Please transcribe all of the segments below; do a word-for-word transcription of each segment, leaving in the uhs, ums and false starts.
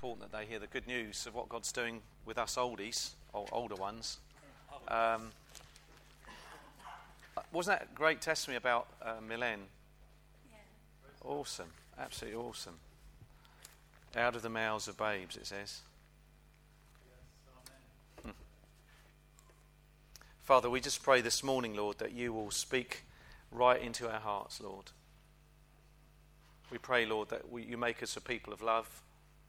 important that they hear the good news of what God's doing with us oldies, or older ones. Um, wasn't that a great testimony about uh, Milen? Yeah. Awesome, absolutely awesome. Out of the mouths of babes, it says. Yes, amen. Hmm. Father, we just pray this morning, Lord, that you will speak right into our hearts, Lord. We pray, Lord, that we, you make us a people of love,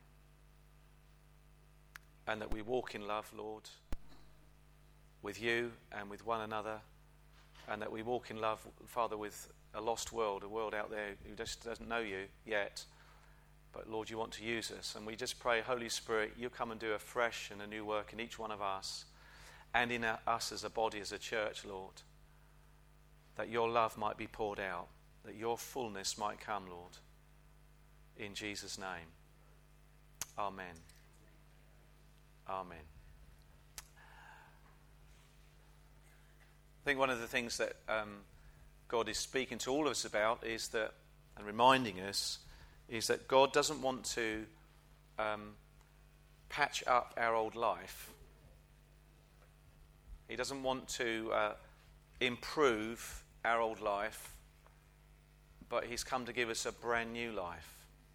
and that we walk in love, Lord, with you and with one another, and that we walk in love, Father, with a lost world, a world out there who just doesn't know you yet. But, Lord, you want to use us, and we just pray, Holy Spirit, you come and do a fresh and a new work in each one of us, and in us as a body, as a church, Lord, that your love might be poured out, that your fullness might come, Lord. In Jesus' name. Amen. Amen. I think one of the things that um, God is speaking to all of us about is that, and reminding us, is that God doesn't want to um, patch up our old life. He doesn't want to uh, improve our old life, but he's come to give us a brand new life.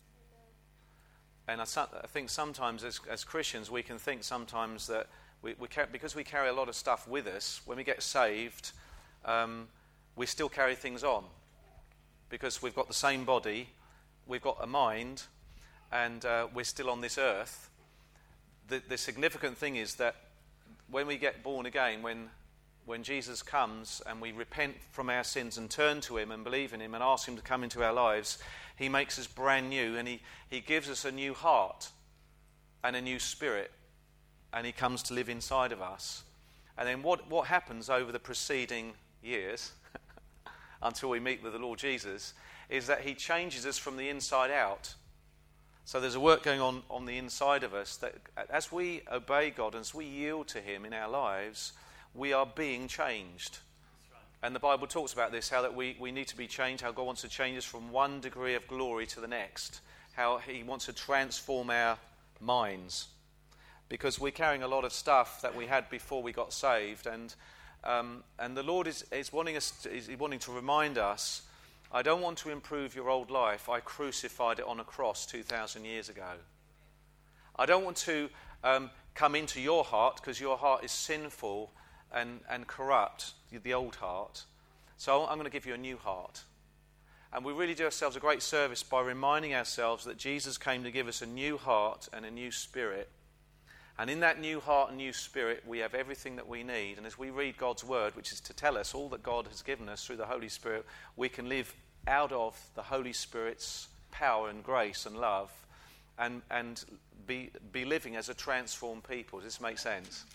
And I, I think sometimes as, as Christians we can think sometimes that we, we ca- because we carry a lot of stuff with us, when we get saved, um, we still carry things on. Because we've got the same body, we've got a mind, and uh, we're still on this earth. The, the significant thing is that when we get born again, when when Jesus comes and we repent from our sins and turn to him and believe in him and ask him to come into our lives, he makes us brand new, and he, he gives us a new heart and a new spirit, and he comes to live inside of us. And then what, what happens over the preceding years until we meet with the Lord Jesus is that he changes us from the inside out. So there's a work going on on the inside of us that as we obey God, as we yield to him in our lives, we are being changed. Right. And the Bible talks about this, how that we, we need to be changed, how God wants to change us from one degree of glory to the next, how he wants to transform our minds. Because we're carrying a lot of stuff that we had before we got saved, and um, and the Lord is, is wanting us to, is wanting to remind us, I don't want to improve your old life. I crucified it on a cross two thousand years ago. I don't want to um, come into your heart, because your heart is sinful and, and corrupt, the old heart. So I'm going to give you a new heart. And we really do ourselves a great service by reminding ourselves that Jesus came to give us a new heart and a new spirit. And in that new heart and new spirit, we have everything that we need. And as we read God's word, which is to tell us all that God has given us through the Holy Spirit, we can live out of the Holy Spirit's power and grace and love, and and be be living as a transformed people. Does this make sense?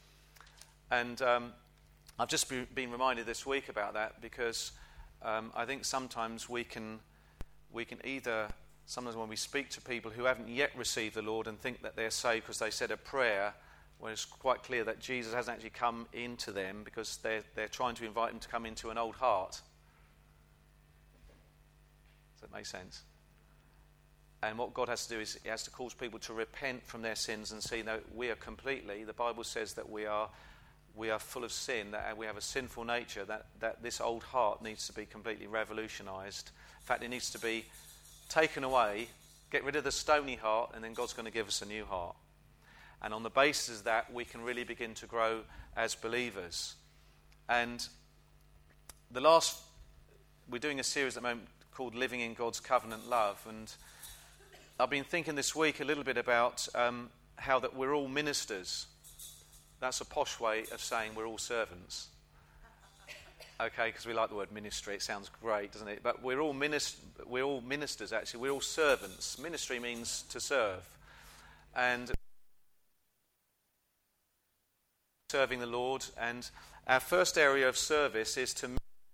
And um, I've just be, been reminded this week about that, because um, I think sometimes we can we can either, sometimes when we speak to people who haven't yet received the Lord and think that they're saved because they said a prayer, when it's quite clear that Jesus hasn't actually come into them, because they're, they're trying to invite them to come into an old heart. Does that make sense? And what God has to do is he has to cause people to repent from their sins and see that we are completely, the Bible says that we are we are full of sin, that we have a sinful nature, that, that this old heart needs to be completely revolutionized. In fact, it needs to be taken away, get rid of the stony heart, and then God's going to give us a new heart. And on the basis of that, we can really begin to grow as believers. And the last, we're doing a series at the moment called Living in God's Covenant Love, and I've been thinking this week a little bit about um, how that we're all ministers. That's a posh way of saying we're all servants. Okay, because we like the word ministry. It sounds great, doesn't it? But we're all minist- we're all ministers, actually. We're all servants. Ministry means to serve. And serving the Lord. And our first area of service is to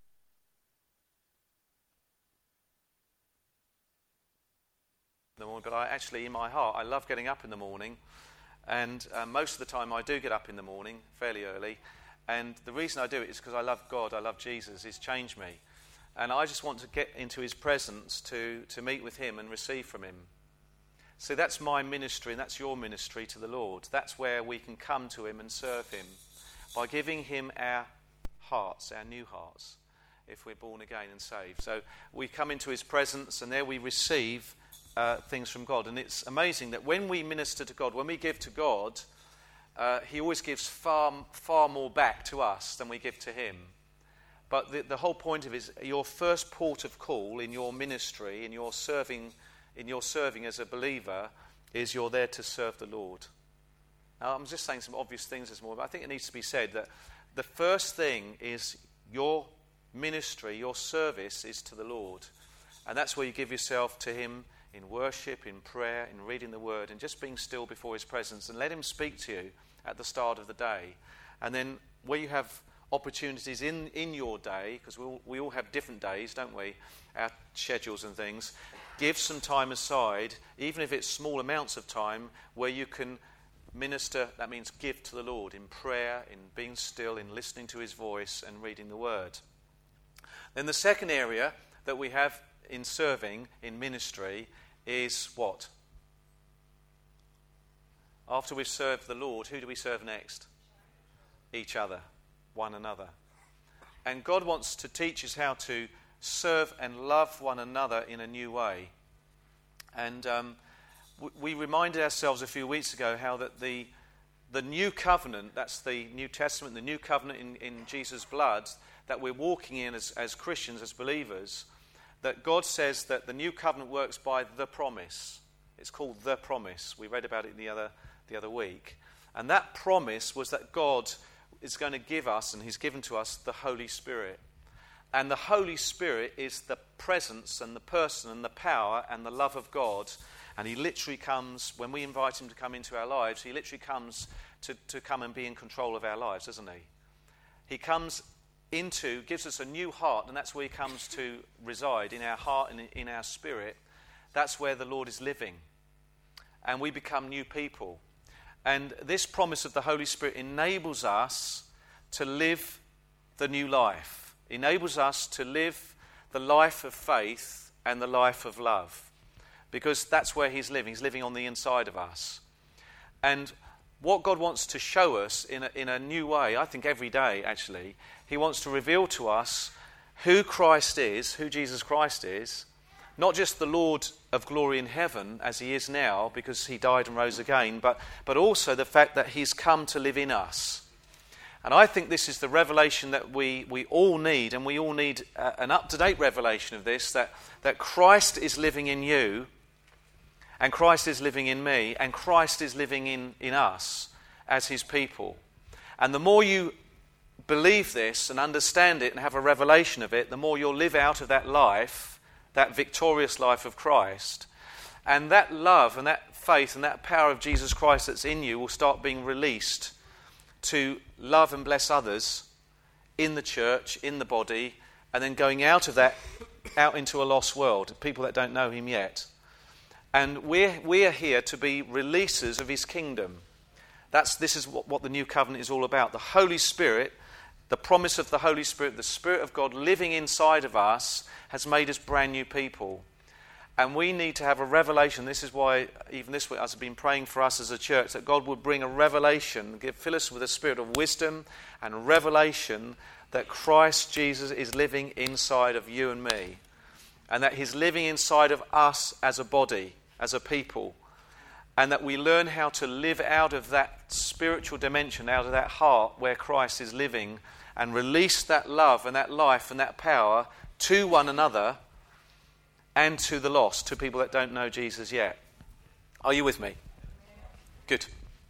the morning, but I actually, in my heart, I love getting up in the morning, and uh, most of the time I do get up in the morning fairly early, and the reason I do it is because I love God, I love Jesus. He's changed me, and I just want to get into his presence to, to meet with him and receive from him. So that's my ministry and that's your ministry to the Lord. That's where we can come to him and serve him by giving him our hearts, our new hearts, if we're born again and saved. So we come into his presence and there we receive uh, things from God. And it's amazing that when we minister to God, when we give to God, uh, he always gives far, far more back to us than we give to him. But the, the whole point of it is your first port of call in your ministry, in your serving, in your serving as a believer, is you're there to serve the Lord. Now, I'm just saying some obvious things this morning, but I think it needs to be said that the first thing is your ministry, your service is to the Lord. And that's where you give yourself to him in worship, in prayer, in reading the word, and just being still before his presence and let him speak to you at the start of the day. And then where you have opportunities in, in your day, because we all, we all have different days, don't we, our schedules and things, give some time aside, even if it's small amounts of time, where you can minister. That means give to the Lord in prayer, in being still, in listening to his voice and reading the word. Then the second area that we have in serving, in ministry, is what? After we've served the Lord, who do we serve next? Each other, one another. And God wants to teach us how to serve and love one another in a new way. And um, we reminded ourselves a few weeks ago how that the the new covenant, that's the New Testament, the new covenant in, in Jesus' blood that we're walking in as, as Christians, as believers, that God says that the new covenant works by the promise. It's called the promise. We read about it the other the other week. And that promise was that God is going to give us, and he's given to us, the Holy Spirit. And the Holy Spirit is the presence and the person and the power and the love of God. And he literally comes, when we invite him to come into our lives, he literally comes to, to come and be in control of our lives, doesn't he? He comes into, gives us a new heart, and that's where he comes to reside, in our heart and in our spirit. That's where the Lord is living. And we become new people. And this promise of the Holy Spirit enables us to live the new life, enables us to live the life of faith and the life of love. Because that's where he's living. He's living on the inside of us. And what God wants to show us in a, in a new way, I think every day actually, he wants to reveal to us who Christ is, who Jesus Christ is, not just the Lord of glory in heaven as he is now because he died and rose again, but, but also the fact that he's come to live in us. And I think this is the revelation that we, we all need, and we all need uh, an up-to-date revelation of this, that, that Christ is living in you, and Christ is living in me, and Christ is living in, in us as his people. And the more you believe this and understand it and have a revelation of it, the more you'll live out of that life, that victorious life of Christ. And that love and that faith and that power of Jesus Christ that's in you will start being released to love and bless others in the church, in the body, and then going out of that, out into a lost world, people that don't know him yet. And we're, we're here to be releasers of his kingdom. That's, this is what, what the new covenant is all about. The Holy Spirit, the promise of the Holy Spirit, the Spirit of God living inside of us has made us brand new people. And we need to have a revelation. This is why even this week I've been praying for us as a church, that God would bring a revelation, give, fill us with a spirit of wisdom and revelation that Christ Jesus is living inside of you and me. And that he's living inside of us as a body, as a people, and that we learn how to live out of that spiritual dimension, out of that heart where Christ is living, and release that love and that life and that power to one another and to the lost, to people that don't know Jesus yet. Are you with me? Good.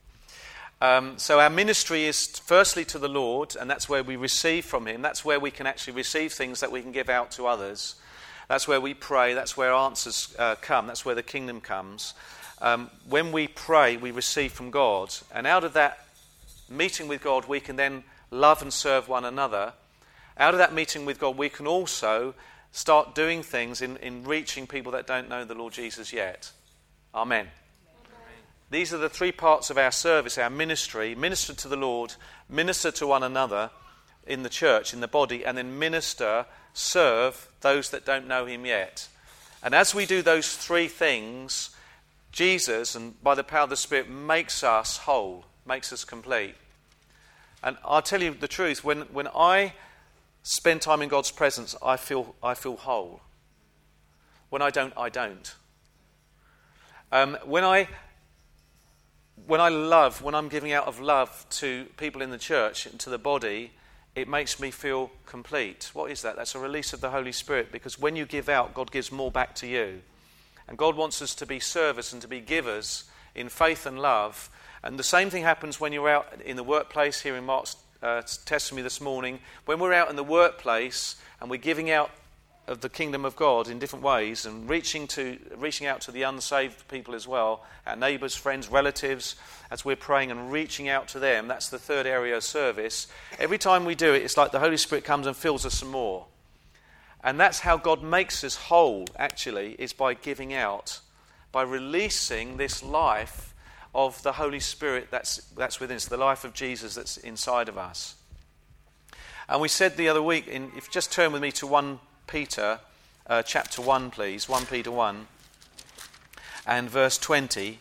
Um, so our ministry is firstly to the Lord, and that's where we receive from him. That's where we can actually receive things that we can give out to others. That's where we pray. That's where answers uh, come. That's where the kingdom comes. Um, when we pray, we receive from God. And out of that meeting with God, we can then love and serve one another. Out of that meeting with God, we can also start doing things in, in reaching people that don't know the Lord Jesus yet. Amen. Amen. These are the three parts of our service, our ministry. Minister to the Lord, minister to one another in the church, in the body, and then minister, serve those that don't know him yet. And as we do those three things, Jesus, and by the power of the Spirit, makes us whole, makes us complete. And I'll tell you the truth, when, when I spend time in God's presence, I feel I feel whole. When I don't, I don't. Um, when I when I love, when I'm giving out of love to people in the church and to the body, it makes me feel complete. What is that? That's a release of the Holy Spirit, because when you give out, God gives more back to you. And God wants us to be servers and to be givers in faith and love. And the same thing happens when you're out in the workplace, here in Mark's uh, testimony this morning. When we're out in the workplace and we're giving out of the kingdom of God in different ways and reaching to reaching out to the unsaved people as well, our neighbours, friends, relatives, as we're praying and reaching out to them, that's the third area of service. Every time we do it, it's like the Holy Spirit comes and fills us some more. And that's how God makes us whole, actually, is by giving out, by releasing this life of the Holy Spirit that's that's within us, the life of Jesus that's inside of us. And we said the other week, in, if you just turn with me to First Peter, uh, chapter one, please, First Peter one, and verse twenty.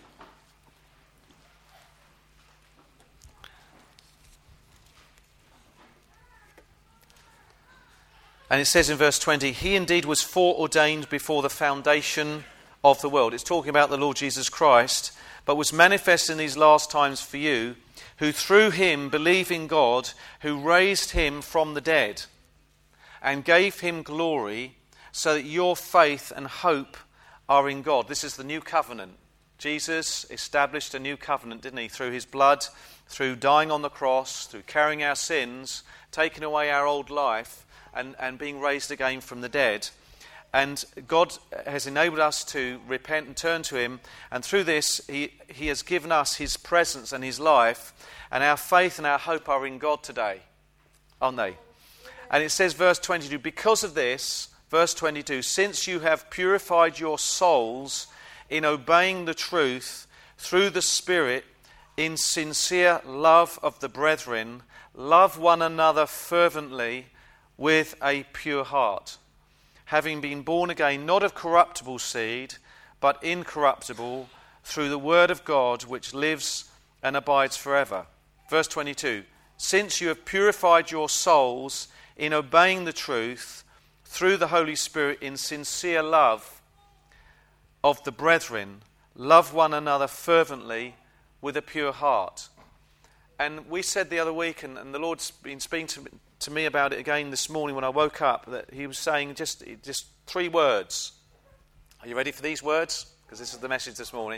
And it says in verse twenty, he indeed was foreordained before the foundation of the world. It's talking about the Lord Jesus Christ, but was manifest in these last times for you, who through him believe in God, who raised him from the dead and gave him glory, so that your faith and hope are in God. This is the new covenant. Jesus established a new covenant, didn't he? Through his blood, through dying on the cross, through carrying our sins, taking away our old life, and, and being raised again from the dead. And God has enabled us to repent and turn to him. And through this, he, he has given us his presence and his life. And our faith and our hope are in God today, aren't they? And it says, verse twenty-two, because of this, verse twenty-two, since you have purified your souls in obeying the truth through the Spirit in sincere love of the brethren, love one another fervently with a pure heart, having been born again, not of corruptible seed, but incorruptible, through the word of God, which lives and abides forever. Verse twenty-two, since you have purified your souls in obeying the truth through the Holy Spirit in sincere love of the brethren, love one another fervently with a pure heart. And we said the other week, and, and the Lord's been speaking to, to me about it again this morning when I woke up, that he was saying just, just three words. Are you ready for these words? Because this is the message this morning.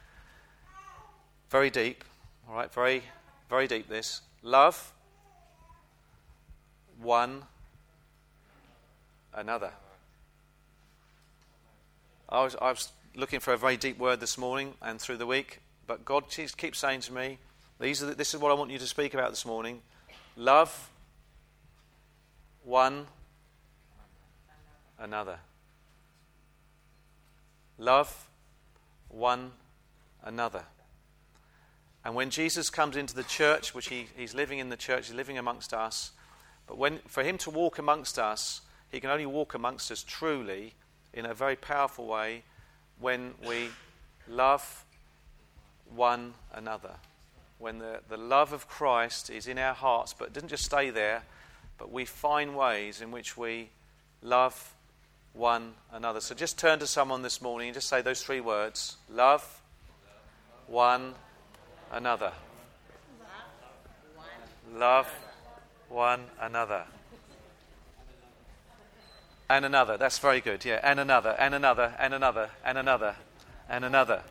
Very deep, all right, very, very deep this. Love one another. I was, I was looking for a very deep word this morning and through the week, but God keeps saying to me, These are the, this is what I want you to speak about this morning. Love one another. Love one another. And when Jesus comes into the church, which he, he's living in the church, he's living amongst us, but when for him to walk amongst us, he can only walk amongst us truly in a very powerful way when we love one another. When the, the love of Christ is in our hearts, but it doesn't just stay there, but we find ways in which we love one another. So just turn to someone this morning and just say those three words. Love one another. Love one another. And another. That's very good. Yeah, and another, and another, and another, and another, and another.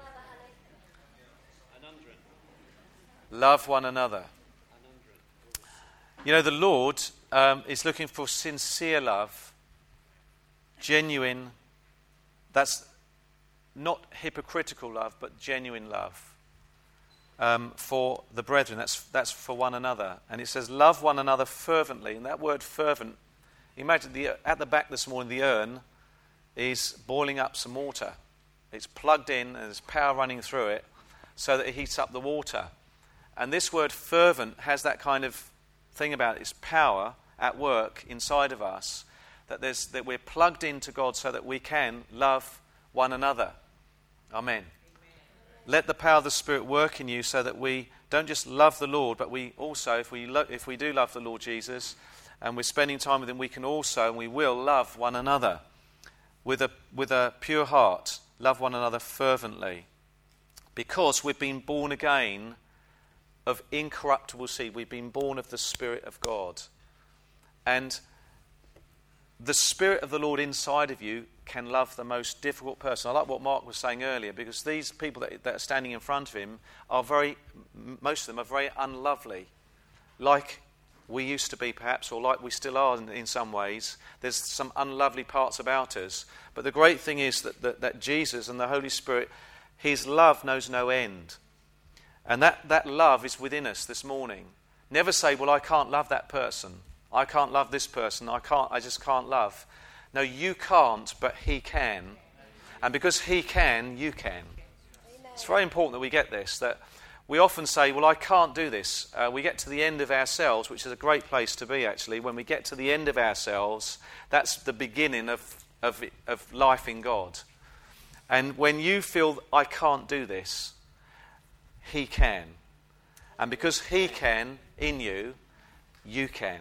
Love one another. You know, the Lord um, is looking for sincere love, genuine, that's not hypocritical love, but genuine love um, for the brethren. That's, that's for one another. And it says, love one another fervently. And that word fervent, imagine the, at the back this morning, the urn is boiling up some water. It's plugged in and there's power running through it so that it heats up the water. And this word fervent has that kind of thing about it. It's power at work inside of us, that there's that we're plugged into God so that we can love one another. Amen. Amen. let the power of the Spirit work in you so that we don't just love the Lord, but we also, if we lo- if we do love the Lord Jesus and we're spending time with him, we can also and we will love one another with a with a pure heart, love one another fervently, because we've been born again of incorruptible seed. We've been born of the Spirit of God. And the Spirit of the Lord inside of you can love the most difficult person. I like what Mark was saying earlier, because these people that, that are standing in front of him are very, most of them are very unlovely, like we used to be perhaps, or like we still are in, in some ways. There's some unlovely parts about us. But the great thing is that, that, that Jesus and the Holy Spirit, his love knows no end. And that, that love is within us this morning. Never say, well, I can't love that person. I can't love this person. I can't. I just can't love. No, you can't, but he can. And because he can, you can. It's very important that we get this, that we often say, well, I can't do this. Uh, we get to the end of ourselves, which is a great place to be, actually. When we get to the end of ourselves, that's the beginning of, of, of life in God. And when you feel, I can't do this, he can. And because he can in you, you can.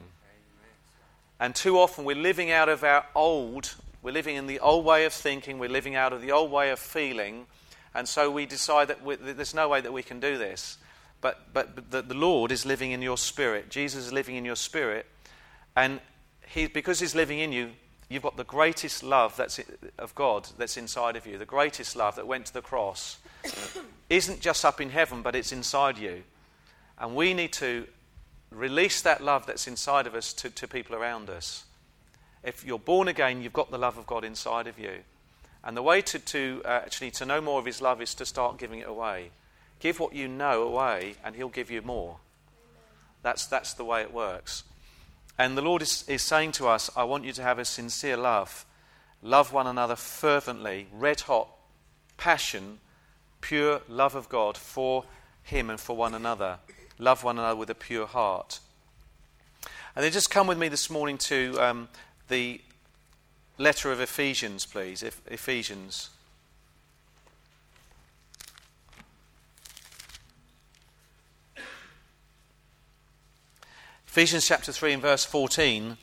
And too often we're living out of our old, we're living in the old way of thinking, we're living out of the old way of feeling, and so we decide that there's no way that we can do this. But, but, but the, the Lord is living in your spirit. Jesus is living in your spirit, and he, because he's living in you, you've got the greatest love that's of God that's inside of you. The greatest love that went to the cross isn't just up in heaven, but it's inside you. And we need to release that love that's inside of us to, to people around us. If you're born again, you've got the love of God inside of you. And the way to, to uh, actually to know more of his love is to start giving it away. Give what you know away, and he'll give you more. That's, that's the way it works. And the Lord is, is saying to us, I want you to have a sincere love. Love one another fervently, red hot, passion, pure love of God for him and for one another. Love one another with a pure heart. And then just come with me this morning to um, the letter of Ephesians, please. If, Ephesians. Ephesians chapter three and verse fourteen.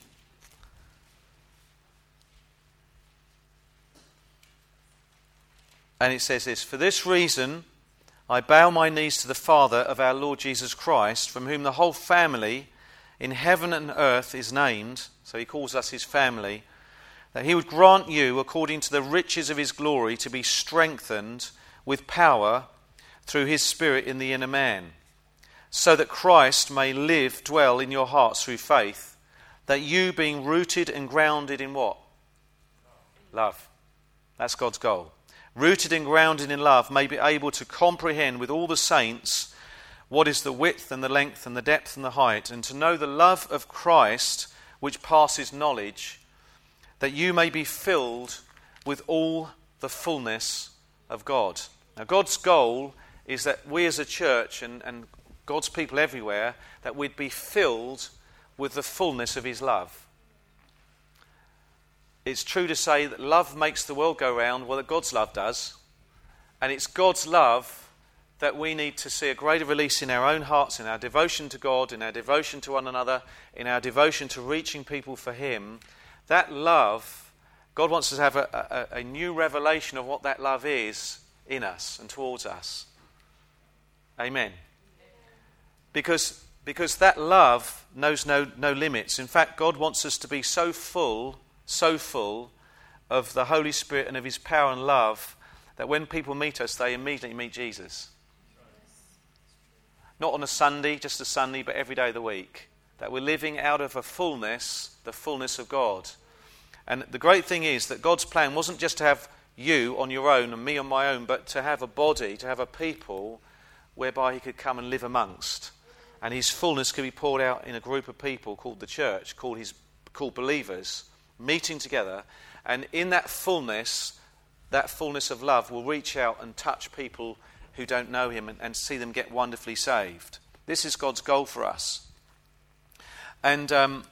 And it says this, for this reason I bow my knees to the Father of our Lord Jesus Christ, from whom the whole family in heaven and earth is named, so he calls us his family, that he would grant you, according to the riches of his glory, to be strengthened with power through his Spirit in the inner man, so that Christ may live, dwell in your hearts through faith, that you, being rooted and grounded in what? Love. That's God's goal. Rooted and grounded in love, may be able to comprehend with all the saints what is the width and the length and the depth and the height, and to know the love of Christ which passes knowledge, that you may be filled with all the fullness of God. Now, God's goal is that we as a church and, and God's people everywhere, that we'd be filled with the fullness of his love. It's true to say that love makes the world go round, well, that God's love does. And it's God's love that we need to see a greater release in our own hearts, in our devotion to God, in our devotion to one another, in our devotion to reaching people for him. That love, God wants us to have a, a, a new revelation of what that love is in us and towards us. Amen. Because, because that love knows no, no limits. In fact, God wants us to be so full so full of the Holy Spirit and of his power and love that when people meet us, they immediately meet Jesus. Not on a Sunday, just a Sunday, but every day of the week. That we're living out of a fullness, the fullness of God. And the great thing is that God's plan wasn't just to have you on your own and me on my own, but to have a body, to have a people whereby he could come and live amongst. And his fullness could be poured out in a group of people called the church, called his called believers, meeting together, and in that fullness, that fullness of love will reach out and touch people who don't know him and, and see them get wonderfully saved. This is God's goal for us. And um,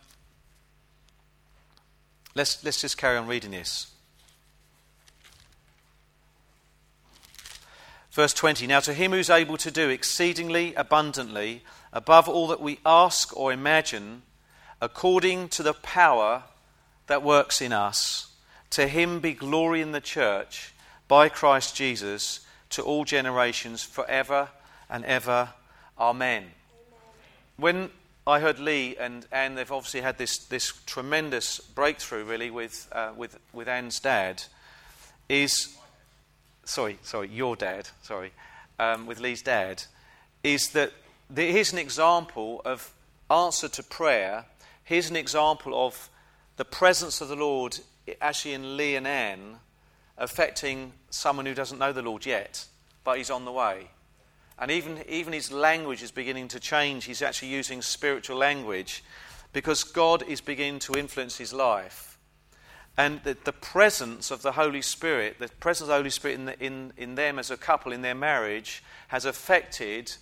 let's let's just carry on reading this. Verse twenty, now to him who's able to do exceedingly abundantly, above all that we ask or imagine, according to the power that works in us, to him be glory in the church by Christ Jesus to all generations forever and ever. Amen. Amen. When I heard Lee and Anne, they've obviously had this, this tremendous breakthrough really with, uh, with, with Anne's dad, is, sorry, sorry, your dad, sorry, um, with Lee's dad, is that the, here's an example of answer to prayer. Here's an example of the presence of the Lord actually in Lee and Anne affecting someone who doesn't know the Lord yet, but he's on the way. And even, even his language is beginning to change. He's actually using spiritual language because God is beginning to influence his life. And the, the presence of the Holy Spirit, the presence of the Holy Spirit in, the, in, in them as a couple, in their marriage, has affected,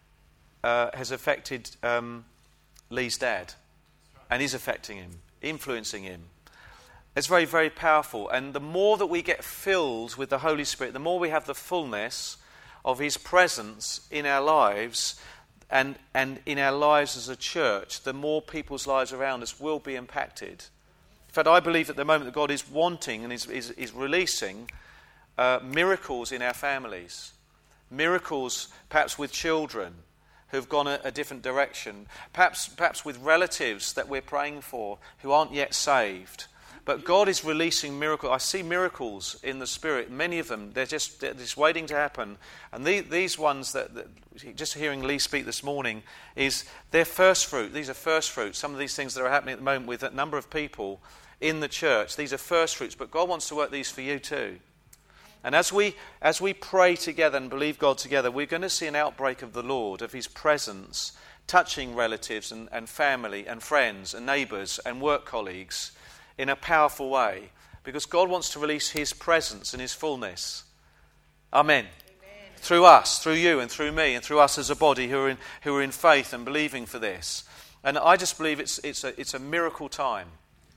uh, has affected um, Lee's dad. And is affecting him, influencing him. It's very, very powerful. And the more that we get filled with the Holy Spirit, the more we have the fullness of his presence in our lives and, and in our lives as a church, the more people's lives around us will be impacted. In fact, I believe at the moment that God is wanting and is, is, is releasing uh, miracles in our families. Miracles perhaps with children who've gone a, a different direction. Perhaps, perhaps with relatives that we're praying for who aren't yet saved. But God is releasing miracles. I see miracles in the Spirit. Many of them, they're just, they're just waiting to happen. And the, these ones that, that, just hearing Lee speak this morning, is they're first fruit. These are first fruits. Some of these things that are happening at the moment with a number of people in the church, these are first fruits. But God wants to work these for you too. And as we, as we pray together and believe God together, we're going to see an outbreak of the Lord, of his presence, touching relatives and, and family and friends and neighbours and work colleagues in a powerful way, because God wants to release his presence and his fullness. Amen. Amen. Through us, through you and through me and through us as a body who are in, who are in faith and believing for this. And I just believe it's, it's, a, it's a miracle time.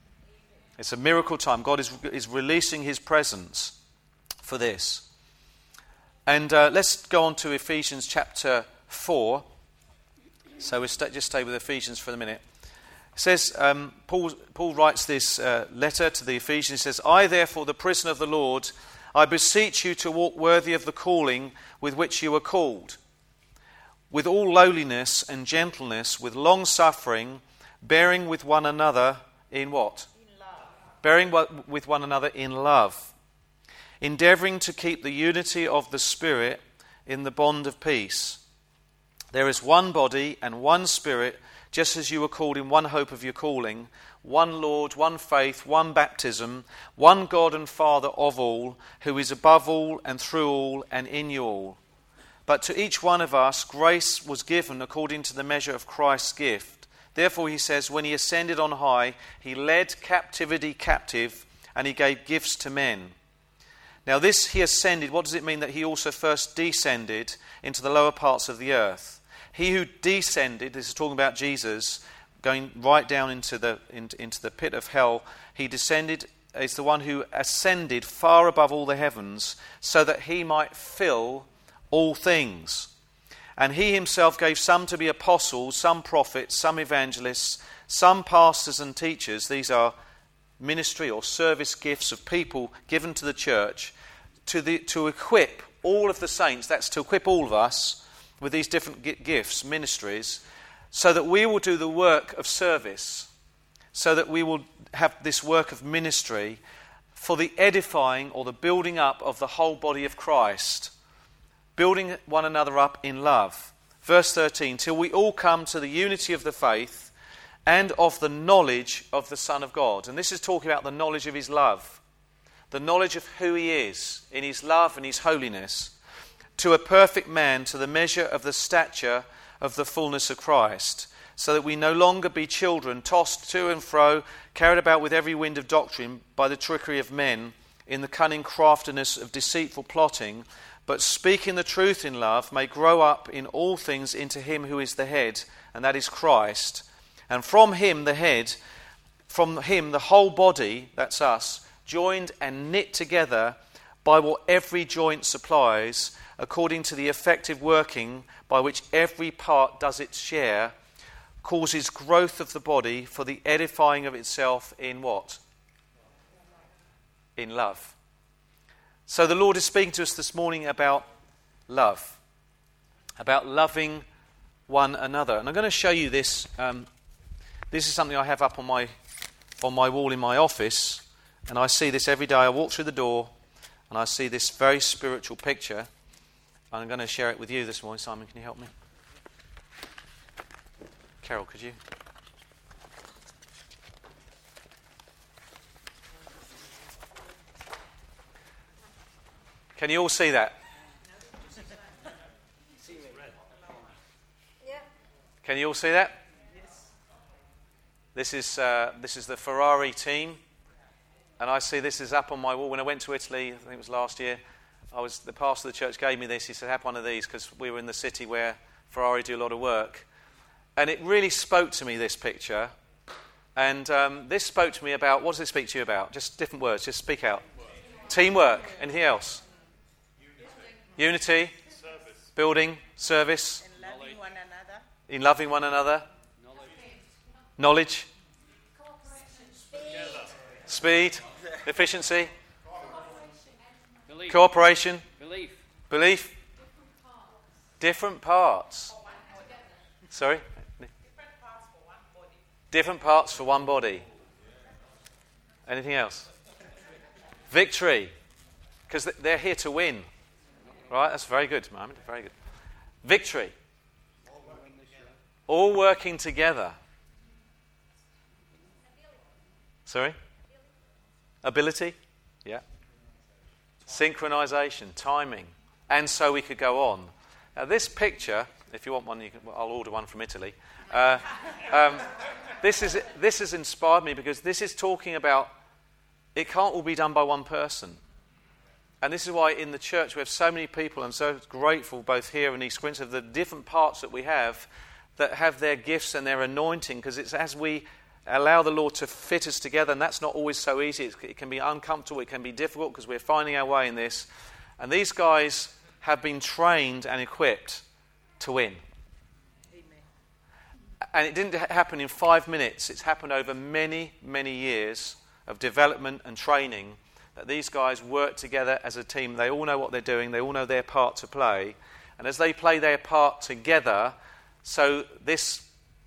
It's a miracle time. God is, is releasing his presence for this. And uh, let's go on to Ephesians chapter four. So we'll st- just stay with Ephesians for a minute. It says, um, Paul, Paul writes this uh, letter to the Ephesians. He says, I therefore, the prisoner of the Lord, I beseech you to walk worthy of the calling with which you were called, with all lowliness and gentleness, with long suffering, bearing with one another in what? In love. Bearing with one another in love, endeavouring to keep the unity of the Spirit in the bond of peace. There is one body and one Spirit, just as you were called in one hope of your calling, one Lord, one faith, one baptism, one God and Father of all, who is above all and through all and in you all. But to each one of us grace was given according to the measure of Christ's gift. Therefore, he says, when he ascended on high, he led captivity captive, and he gave gifts to men. Now this he ascended, what does it mean that he also first descended into the lower parts of the earth? He who descended, this is talking about Jesus, going right down into the into, into the pit of hell. He descended, is the one who ascended far above all the heavens, so that he might fill all things. And he himself gave some to be apostles, some prophets, some evangelists, some pastors and teachers. These are ministry or service gifts of people given to the church to the to equip all of the saints. That's to equip all of us with these different gifts, ministries, so that we will do the work of service, so that we will have this work of ministry for the edifying or the building up of the whole body of Christ, building one another up in love. Verse thirteen, till we all come to the unity of the faith and of the knowledge of the Son of God. And this is talking about the knowledge of his love, the knowledge of who he is in his love and his holiness, to a perfect man, to the measure of the stature of the fullness of Christ, so that we no longer be children, tossed to and fro, carried about with every wind of doctrine by the trickery of men, in the cunning craftiness of deceitful plotting, but speaking the truth in love, may grow up in all things into him who is the head, and that is Christ. And from him, the head, from him the whole body, that's us, joined and knit together by what every joint supplies, according to the effective working by which every part does its share, causes growth of the body for the edifying of itself in what? In love. So the Lord is speaking to us this morning about love, about loving one another. And I'm going to show you this. Um, this is something I have up on my on my wall in my office, and I see this every day. I walk through the door, and I see this very spiritual picture. I'm going to share it with you this morning. Simon, can you help me? Carol, could you? Can you all see that? Can you all see that? This is uh, this is the Ferrari team, and I see this is up on my wall. When I went to Italy, I think it was last year, I was the pastor of the church gave me this. He said, "Have one of these," because we were in the city where Ferrari do a lot of work. And it really spoke to me, this picture. And um, this spoke to me about, what does it speak to you about? Just different words, just speak out. Teamwork. Teamwork. Anything else? Unity. Unity. Service. Building. Service. In loving one another. In loving one another. Knowledge. Knowledge. Speed. Speed. Efficiency. Belief. Cooperation. Belief. Belief. Different parts. Sorry? Different parts for one body. Anything else? Victory. Because they're here to win. Right? That's very good, Mohammed. Very good. Victory. All working together. Sorry? Ability. Yeah. Synchronization. Timing. And so we could go on. Now this picture, if you want one, you can, well, I'll order one from Italy. Uh, um, this is this has inspired me because this is talking about it can't all be done by one person. And this is why in the church we have so many people. I'm so grateful both here and East Quince of the different parts that we have that have their gifts and their anointing, because it's as we allow the Lord to fit us together, and that's not always so easy. It's, it can be uncomfortable, it can be difficult because we're finding our way in this. And these guys have been trained and equipped to win. And it didn't happen in five minutes. It's happened over many, many years of development and training that these guys work together as a team. They all know what they're doing. They all know their part to play. And as they play their part together, so this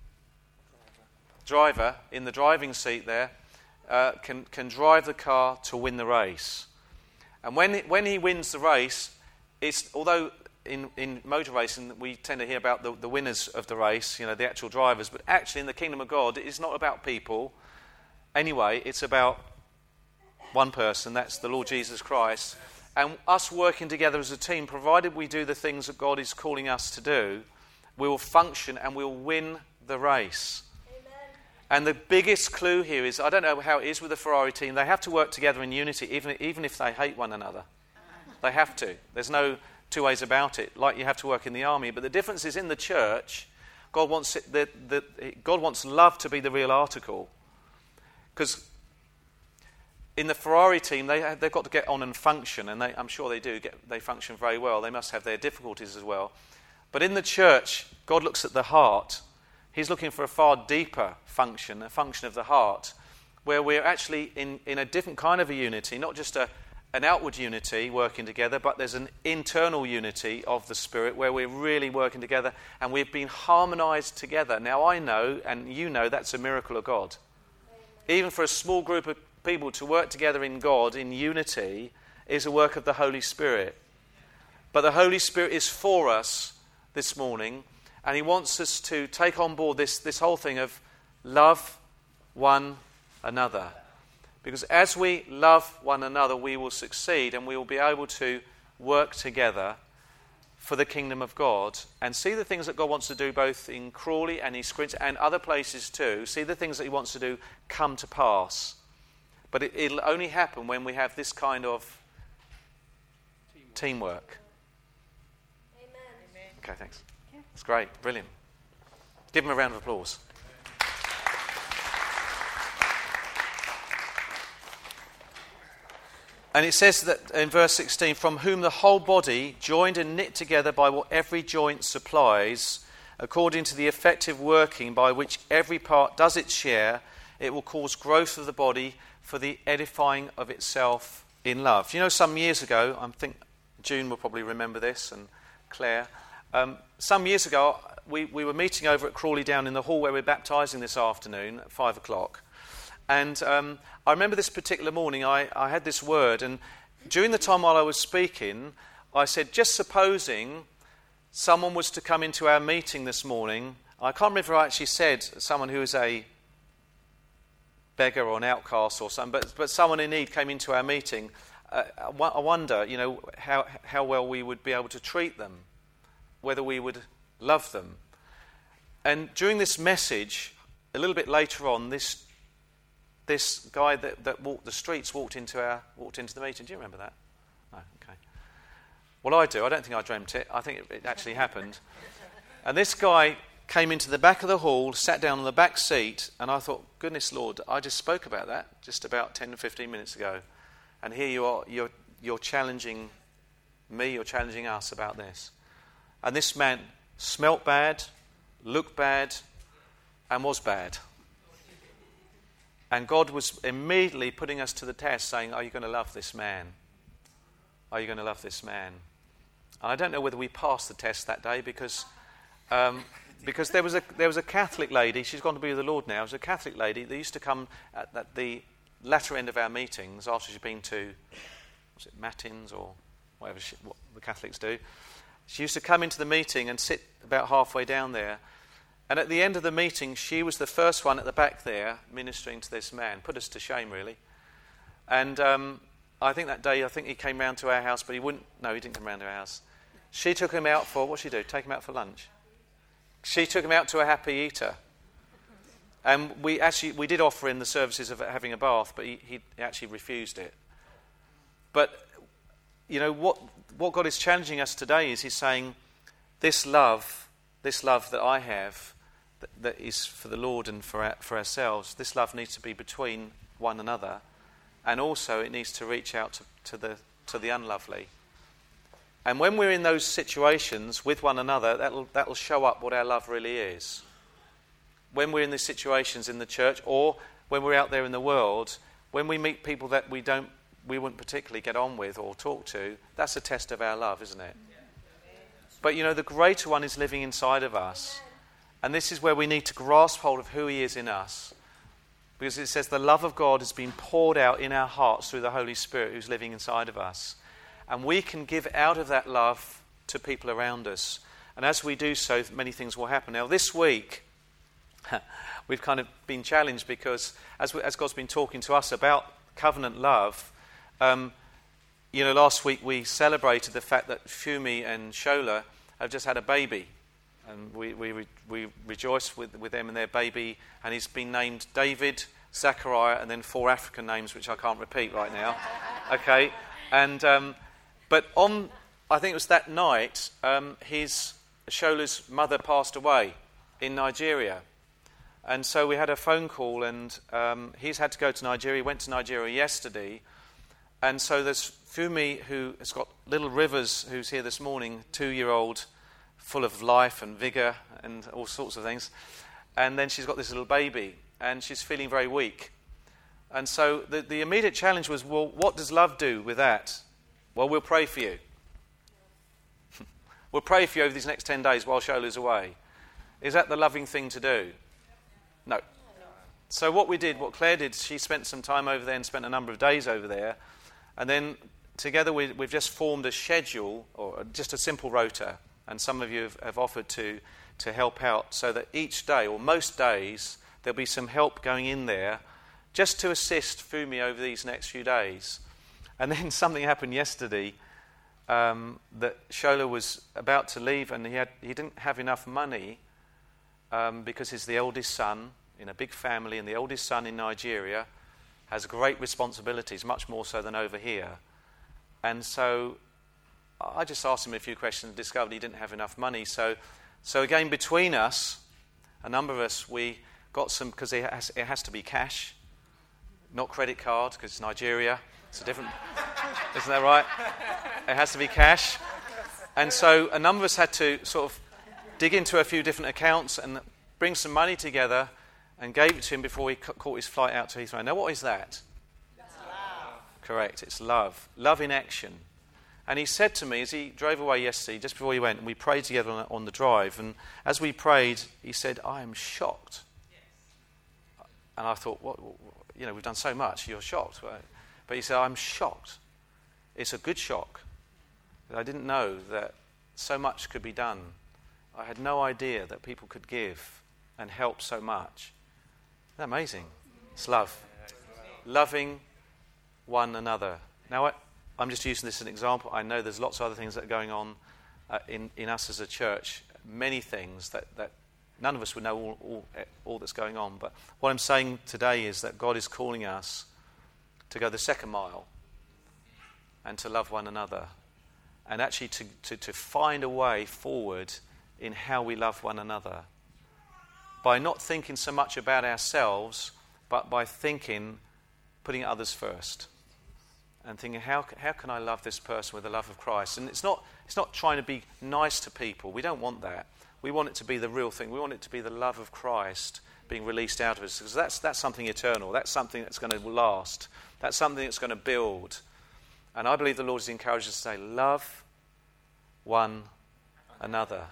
driver in the driving seat there uh, can, can drive the car to win the race. And when, when he wins the race, it's although... In, in motor racing, we tend to hear about the, the winners of the race, you know, the actual drivers. But actually, in the kingdom of God, it's not about people. Anyway, it's about one person. That's the Lord Jesus Christ. And us working together as a team, provided we do the things that God is calling us to do, we will function and we'll win the race. Amen. And the biggest clue here is, I don't know how it is with the Ferrari team, they have to work together in unity, even, even if they hate one another. They have to. There's no... two ways about it, like you have to work in the army. But the difference is in the church, God wants it, the, the, God wants love to be the real article. Because in the Ferrari team, they have, they've got to get on and function, and they, I'm sure they do. Get, they function very well. They must have their difficulties as well. But in the church, God looks at the heart. He's looking for a far deeper function, a function of the heart, where we're actually in, in a different kind of a unity, not just a an outward unity working together, but there's an internal unity of the Spirit where we're really working together and we've been harmonized together. Now I know, and you know, that's a miracle of God. Even for a small group of people to work together in God, in unity, is a work of the Holy Spirit. But the Holy Spirit is for us this morning, and He wants us to take on board this, this whole thing of love one another. Because as we love one another, we will succeed and we will be able to work together for the kingdom of God and see the things that God wants to do both in Crawley and East Quince and other places too. See the things that He wants to do come to pass. But it, it'll only happen when we have this kind of teamwork. teamwork. Amen. Okay, thanks. It's great. Brilliant. Give them a round of applause. And it says that in verse sixteen, from whom the whole body, joined and knit together by what every joint supplies, according to the effective working by which every part does its share, it will cause growth of the body for the edifying of itself in love. You know, some years ago, I think June will probably remember this, and Claire, um, some years ago, we, we were meeting over at Crawley Down in the hall where we're baptising this afternoon at five o'clock. And um, I remember this particular morning, I, I had this word, and during the time while I was speaking, I said, just supposing someone was to come into our meeting this morning, I can't remember if I actually said someone who is a beggar or an outcast or something, but, but someone in need came into our meeting, uh, I wonder, you know, how, how well we would be able to treat them, whether we would love them. And during this message, a little bit later on, this This guy that, that walked the streets walked into our walked into the meeting. Do you remember that? No, okay. Well, I do. I don't think I dreamt it. I think it, it actually happened. And this guy came into the back of the hall, sat down on the back seat, and I thought, goodness Lord, I just spoke about that just about ten to fifteen minutes ago. And here you are, you're, you're challenging me, you're challenging us about this. And this man smelt bad, looked bad, and was bad. And God was immediately putting us to the test, saying, are you going to love this man? Are you going to love this man? And I don't know whether we passed the test that day, because um, because there was a there was a Catholic lady, she's gone to be with the Lord now, there was a Catholic lady that used to come at, at the latter end of our meetings, after she'd been to, was it Matins or whatever she, what the Catholics do. She used to come into the meeting and sit about halfway down there. And at the end of the meeting, she was the first one at the back there ministering to this man. Put us to shame, really. And um, I think that day, I think he came round to our house, but he wouldn't, no, he didn't come round to our house. She took him out for, what did she do? Take him out for lunch. She took him out to a happy eater. And we actually, we did offer him the services of having a bath, but he, he actually refused it. But, you know, what, what God is challenging us today is he's saying, this love, this love that I have, that is for the Lord and for our, for ourselves, this love needs to be between one another, and also it needs to reach out to, to the to the unlovely. And when we're in those situations with one another, that'll that'll show up what our love really is. When we're in these situations in the church, or when we're out there in the world, when we meet people that we don't we wouldn't particularly get on with or talk to, that's a test of our love, isn't it? But you know, the greater one is living inside of us. And this is where we need to grasp hold of who he is in us. Because it says the love of God has been poured out in our hearts through the Holy Spirit who's living inside of us. And we can give out of that love to people around us. And as we do so, many things will happen. Now, this week, we've kind of been challenged because as, we, as God's been talking to us about covenant love, um, you know, last week we celebrated the fact that Fumi and Shola have just had a baby. And we we we rejoice with, with them and their baby. And he's been named David, Zachariah, and then four African names, which I can't repeat right now. Okay. And um, but on, I think it was that night, um, his Shola's mother passed away in Nigeria. And so we had a phone call, and um, he's had to go to Nigeria. He went to Nigeria yesterday. And so there's Fumi, who has got little Rivers, who's here this morning, two-year-old, full of life and vigour and all sorts of things. And then she's got this little baby, and she's feeling very weak. And so the, the immediate challenge was, well, what does love do with that? Well, we'll pray for you. We'll pray for you over these next ten days while Shola's away. Is that the loving thing to do? No. So what we did, what Claire did, she spent some time over there and spent a number of days over there. And then together we, we've just formed a schedule, or just a simple rota. And some of you have, have offered to, to help out so that each day, or most days, there'll be some help going in there just to assist Fumi over these next few days. And then something happened yesterday um, that Shola was about to leave, and he had he didn't have enough money um, because he's the eldest son in a big family, and the eldest son in Nigeria has great responsibilities, much more so than over here. And so I just asked him a few questions and discovered he didn't have enough money. So so again, between us, a number of us, we got some, because it has, it has to be cash, not credit card, because it's Nigeria. It's a different, isn't that right? It has to be cash. And so a number of us had to sort of dig into a few different accounts and bring some money together and gave it to him before he ca- caught his flight out to Heathrow. Now, what is that? That's love. Correct, it's love. Love in action. And he said to me, as he drove away yesterday, just before he went, and we prayed together on, on the drive, and as we prayed, he said, I am shocked. Yes. And I thought, what, what, you know, we've done so much, you're shocked. Right? But he said, I'm shocked. It's a good shock. I didn't know that so much could be done. I had no idea that people could give and help so much. Isn't that amazing? It's love. Loving one another. Now, I, I'm just using this as an example. I know there's lots of other things that are going on uh, in, in us as a church. Many things that, that none of us would know all, all, all that's going on. But what I'm saying today is that God is calling us to go the second mile and to love one another. And actually to, to, to find a way forward in how we love one another. By not thinking so much about ourselves, but by thinking, putting others first. And thinking, how, how can I love this person with the love of Christ? And it's not, it's not trying to be nice to people. We don't want that. We want it to be the real thing. We want it to be the love of Christ being released out of us. Because that's, that's something eternal. That's something that's going to last. That's something that's going to build. And I believe the Lord has encouraged us to say, love one another.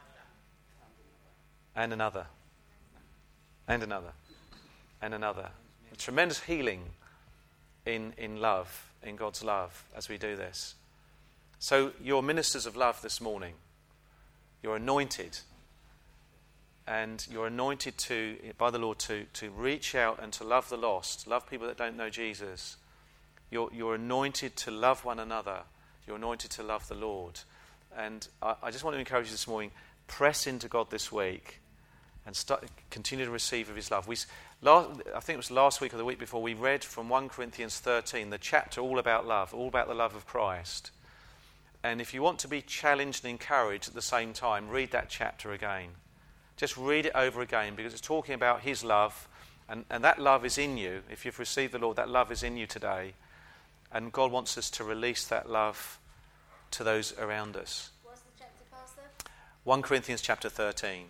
And another. And another. And another. A tremendous healing in, in love, in God's love, as we do this. So you're ministers of love this morning. You're anointed. And you're anointed to by the Lord to, to reach out and to love the lost, love people that don't know Jesus. You're, you're anointed to love one another. You're anointed to love the Lord. And I, I just want to encourage you this morning, press into God this week and start, continue to receive of his love. We, last, I think it was last week or the week before, we read from First Corinthians thirteen, the chapter all about love, all about the love of Christ. And if you want to be challenged and encouraged at the same time, read that chapter again. Just read it over again, because it's talking about his love, and, and that love is in you. If you've received the Lord, that love is in you today. And God wants us to release that love to those around us. What's the chapter, Pastor? First Corinthians chapter thirteen.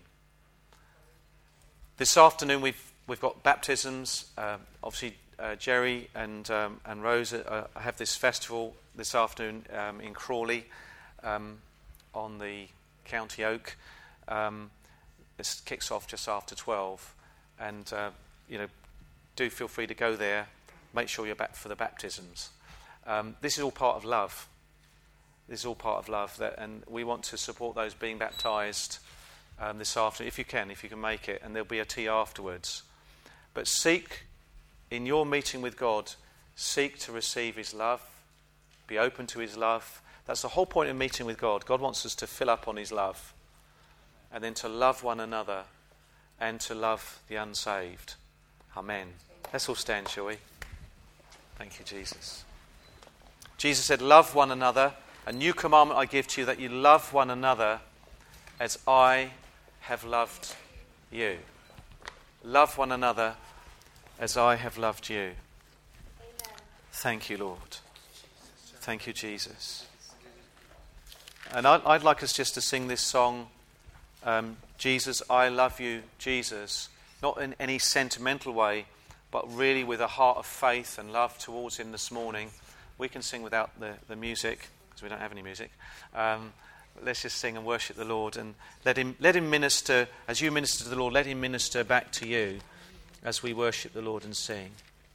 This afternoon we've we've got baptisms. Uh, obviously, uh, Jerry and um, and Rose uh, have this festival this afternoon um, in Crawley um, on the County Oak. Um, this kicks off just after twelve, and uh, you know, do feel free to go there. Make sure you're back for the baptisms. Um, this is all part of love. This is all part of love, that, and we want to support those being baptised um, this afternoon, if you can, if you can make it, and there'll be a tea afterwards. But seek, in your meeting with God, seek to receive his love, be open to his love. That's the whole point of meeting with God. God wants us to fill up on his love, and then to love one another, and to love the unsaved. Amen. Let's all stand, shall we? Thank you, Jesus. Jesus said, love one another. A new commandment I give to you, that you love one another as I have loved you. Love one another as I have loved you. Amen. Thank you, Lord. Thank you, Jesus. And I'd, I'd like us just to sing this song, um, Jesus, I love you, Jesus. Not in any sentimental way, but really with a heart of faith and love towards him this morning. We can sing without the, the music, because we don't have any music. Um, let's just sing and worship the Lord, and let him let him minister, as you minister to the Lord, let him minister back to you as we worship the Lord and sing.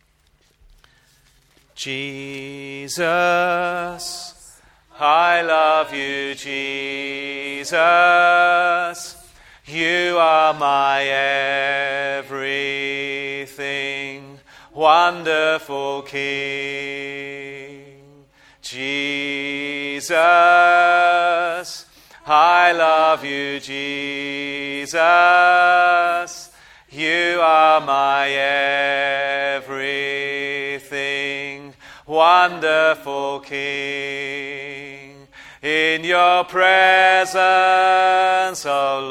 Jesus, I love you, Jesus. You are my everything, wonderful King. Jesus, I love you, Jesus. You are my everything, wonderful King. In your presence, O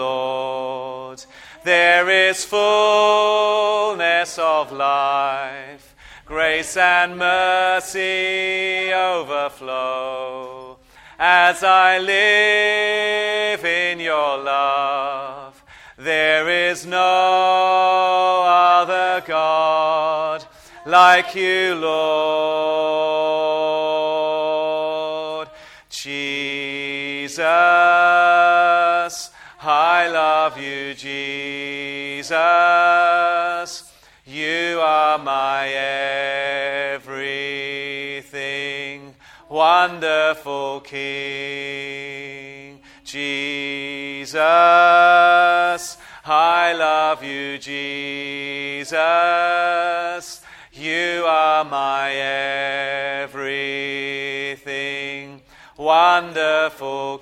Lord, there is fullness of life. grace and mercy overflow. As I live in your love, there is no other God like you, Lord. Jesus, I love you, Jesus. You are my everything, wonderful King. Jesus, I love you, Jesus. You are my everything, wonderful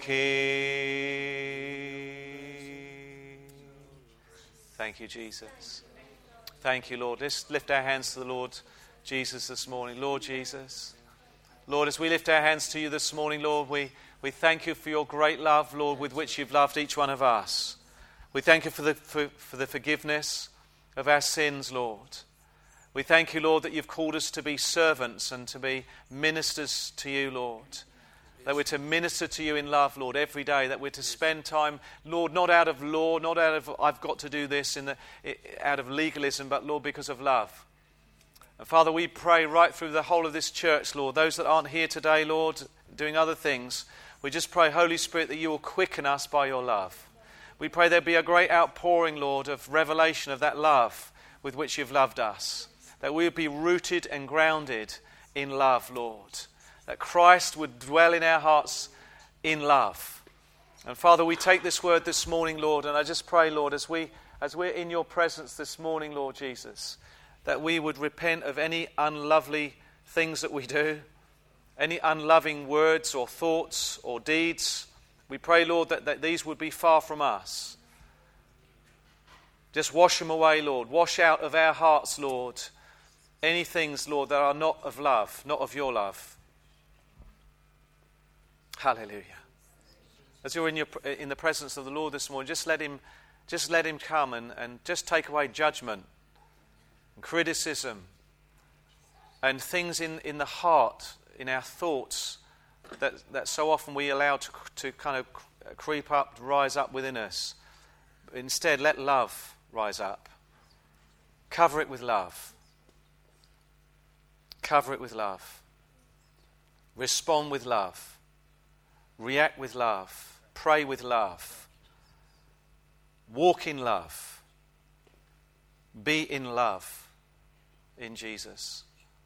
King. Thank you, Jesus. Thank you, Lord. Let's lift our hands to the Lord Jesus this morning. Lord Jesus, Lord, as we lift our hands to you this morning, Lord, we, we thank you for your great love, Lord, with which you've loved each one of us. We thank you for the, for, for the forgiveness of our sins, Lord. We thank you, Lord, that you've called us to be servants and to be ministers to you, Lord. That we're to minister to you in love, Lord, every day. That we're to spend time, Lord, not out of law, not out of I've got to do this, in the, out of legalism, but, Lord, because of love. And Father, we pray right through the whole of this church, Lord, those that aren't here today, Lord, doing other things, we just pray, Holy Spirit, that you will quicken us by your love. We pray there be a great outpouring, Lord, of revelation of that love with which you've loved us. That we would be rooted and grounded in love, Lord. That Christ would dwell in our hearts in love. And Father, we take this word this morning, Lord, and I just pray, Lord, as, we, as we're in your presence this morning, Lord Jesus, that we would repent of any unlovely things that we do, any unloving words or thoughts or deeds. We pray, Lord, that, that these would be far from us. Just wash them away, Lord. Wash out of our hearts, Lord, any things, Lord, that are not of love, not of your love. Hallelujah. As you're in your in the presence of the Lord this morning, just let him, just let him come and, and just take away judgment and criticism and things in, in the heart, in our thoughts, that, that so often we allow to, to kind of creep up, rise up within us. Instead, let love rise up. Cover it with love. Cover it with love. Respond with love. React with love. Pray with love. Walk in love. Be in love in Jesus.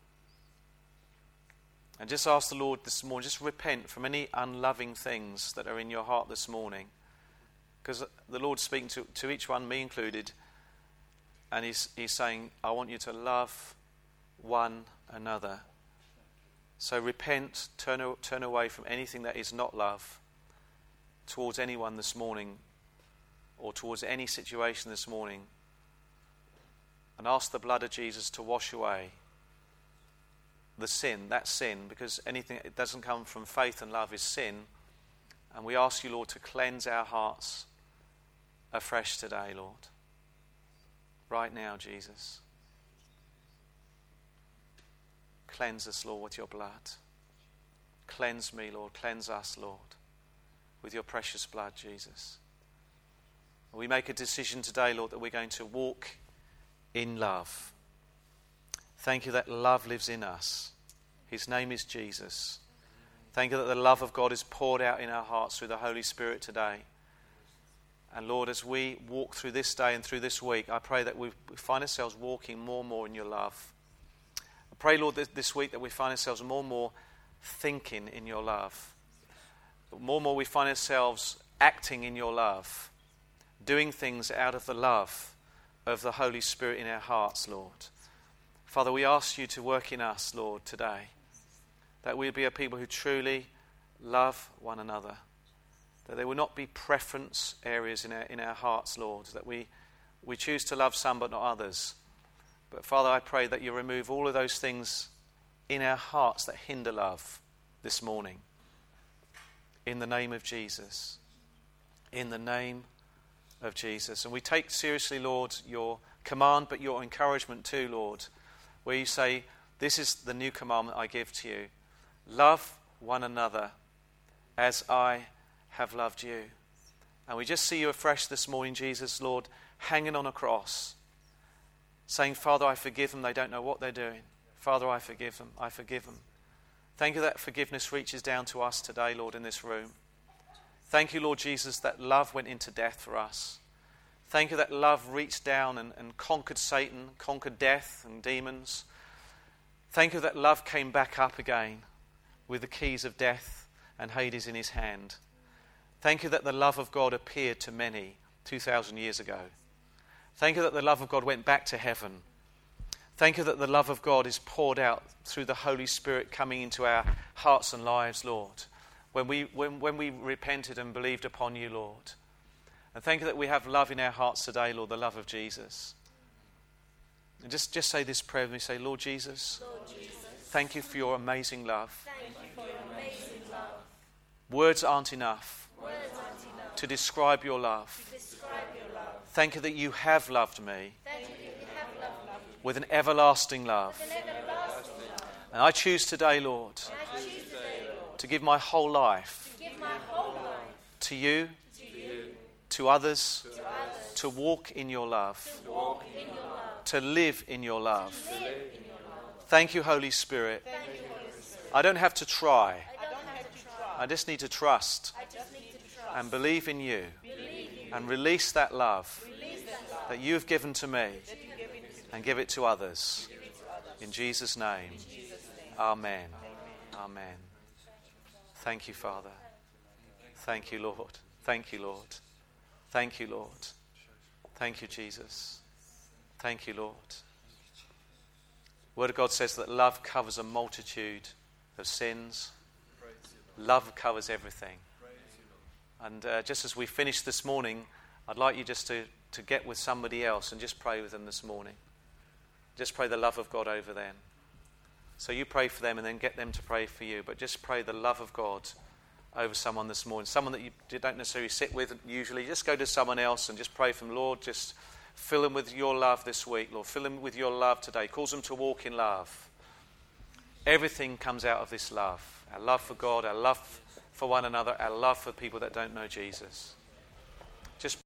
And just ask the Lord this morning, just repent from any unloving things that are in your heart this morning. Because the Lord's speaking to, to each one, me included, and he's, he's saying, I want you to love one another. So repent, turn, turn away from anything that is not love towards anyone this morning or towards any situation this morning, and ask the blood of Jesus to wash away the sin, that sin, because anything that doesn't come from faith and love is sin. And we ask you, Lord, to cleanse our hearts afresh today, Lord. Right now, Jesus. Cleanse us, Lord, with your blood. Cleanse me, Lord. Cleanse us, Lord, with your precious blood, Jesus. We make a decision today, Lord, that we're going to walk in love. Thank you that love lives in us. His name is Jesus. Thank you that the love of God is poured out in our hearts through the Holy Spirit today. And Lord, as we walk through this day and through this week, I pray that we find ourselves walking more and more in your love. I pray, Lord, that this week that we find ourselves more and more thinking in your love. More and more we find ourselves acting in your love. Doing things out of the love of the Holy Spirit in our hearts, Lord. Father, we ask you to work in us, Lord, today. That we be a people who truly love one another. That there will not be preference areas in our, in our hearts, Lord. That we, we choose to love some but not others. But Father, I pray that you remove all of those things in our hearts that hinder love this morning. In the name of Jesus. In the name of Jesus. And we take seriously, Lord, your command, but your encouragement too, Lord, where you say, This is the new commandment I give to you. Love one another as I have loved you. And we just see you afresh this morning, Jesus, Lord, hanging on a cross, saying, Father, I forgive them. They don't know what they're doing. Father, I forgive them. I forgive them. Thank you that forgiveness reaches down to us today, Lord, in this room. Thank you, Lord Jesus, that love went into death for us. Thank you that love reached down and, and conquered Satan, conquered death and demons. Thank you that love came back up again with the keys of death and Hades in his hand. Thank you that the love of God appeared to many two thousand years ago. Thank you that the love of God went back to heaven. Thank you that the love of God is poured out through the Holy Spirit coming into our hearts and lives, Lord, when we, when, when we repented and believed upon you, Lord. And thank you that we have love in our hearts today, Lord, the love of Jesus. And just, just say this prayer with me. Say, Lord Jesus, Lord Jesus, thank you for your amazing love. thank you for your amazing love. Words aren't enough Words aren't enough to describe your love. to describe your love. Thank you that you have loved me Thank you that you have loved me with an everlasting love. with an everlasting love. And I choose today, Lord, And I choose today, Lord, to give my whole life to give my whole life to you, to you, to others, to others, to walk in your love, to walk in your love, to live in your love. to live in your love. Thank you, Holy Spirit. Thank you, Holy Spirit. I don't have to try. I don't have to try. I just need to trust I just need to trust and believe in you believe you, and release that love release that love that you have given to me that you give it to and give it to others. give it to others. In Jesus' name. In Jesus' name. Amen. Amen. Thank you, Father. Thank you, Lord. Thank you, Lord. Thank you, Lord. Thank you, Jesus. Thank you, Lord. The Word of God says that love covers a multitude of sins. Love covers everything. And uh, just as we finish this morning, I'd like you just to, to get with somebody else and just pray with them this morning. Just pray the love of God over them. So you pray for them and then get them to pray for you. But just pray the love of God over someone this morning. Someone that you don't necessarily sit with usually. Just go to someone else and just pray for them. Lord, just fill them with your love this week. Lord, fill them with your love today. Cause them to walk in love. Everything comes out of this love. Our love for God, our love for one another, our love for people that don't know Jesus. Just